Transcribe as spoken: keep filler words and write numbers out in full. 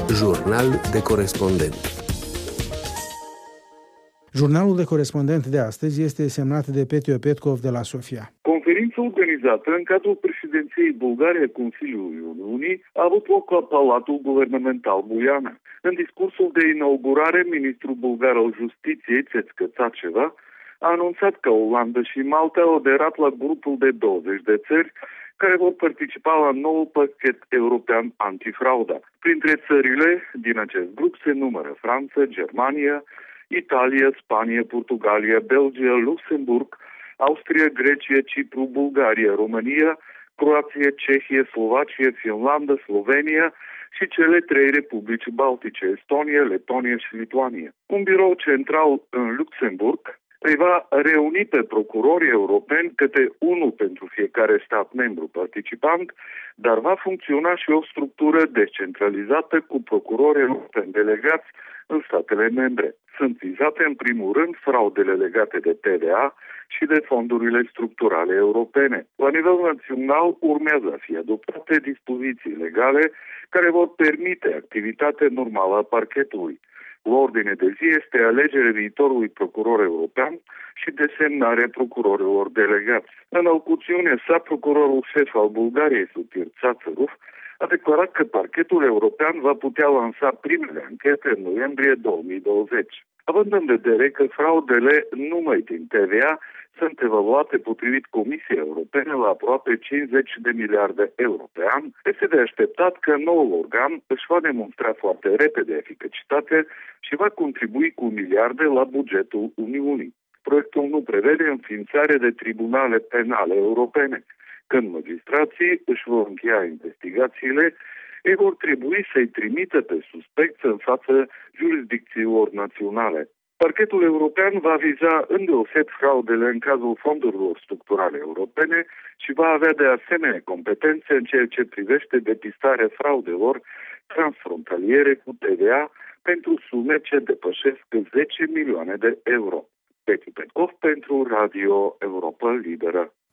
Jurnal de corespondent. Jurnalul de corespondent de astăzi este semnat de Petio Petkov de la Sofia. Conferința organizată în cadrul președinției bulgare a Consiliului Uniunii a avut loc la Palatul Guvernamental Buiana. În discursul de inaugurare, ministrul bulgar al Justiției, Țețcă Țaceva, a anunțat că Olanda și Malta au aderat la grupul de douăzeci de țări care vor participa la noul pachet european antifrauda. Printre țările din acest grup se numără Franța, Germania, Italia, Spania, Portugalia, Belgia, Luxemburg, Austria, Grecia, Cipru, Bulgaria, România, Croația, Cehia, Slovacia, Finlanda, Slovenia și cele trei republici baltice, Estonia, Letonia și Lituania. Un birou central în Luxemburg îi va reuni pe procurorii europeni, câte unul pentru fiecare stat membru participant, dar va funcționa și o structură descentralizată cu procurori europeni delegați în statele membre. Sunt vizate în primul rând fraudele legate de T V A și de fondurile structurale europene. La nivel național urmează a fi adoptate dispoziții legale care vor permite activitatea normală a parchetului. La ordine de zi este alegerea viitorului procuror european și desemnarea procurorilor delegați. În alcuțiunea sa, procurorul șef al Bulgariei, Sotir Țațăruf, a declarat că parchetul european va putea lansa primele anchete în noiembrie două mii douăzeci. Având în vedere că fraudele numai din T V A sunt evaluate potrivit Comisiei Europene la aproape cincizeci de miliarde euro pe an, este de așteptat că noul organ își va demonstra foarte repede eficacitate și va contribui cu miliarde la bugetul Uniunii. Proiectul nu prevede înființarea de tribunale penale europene. Când magistrații își vor încheia investigațiile, ei vor trebui să-i trimită pe suspecți în fața jurisdicțiilor naționale. Parchetul european va viza îndeoseb fraudele în cazul fondurilor structurale europene și va avea de asemenea competențe în ceea ce privește depistarea fraudelor transfrontaliere cu T V A pentru sume ce depășesc zece milioane de euro. Petio Petkov pentru Radio Europa Liberă.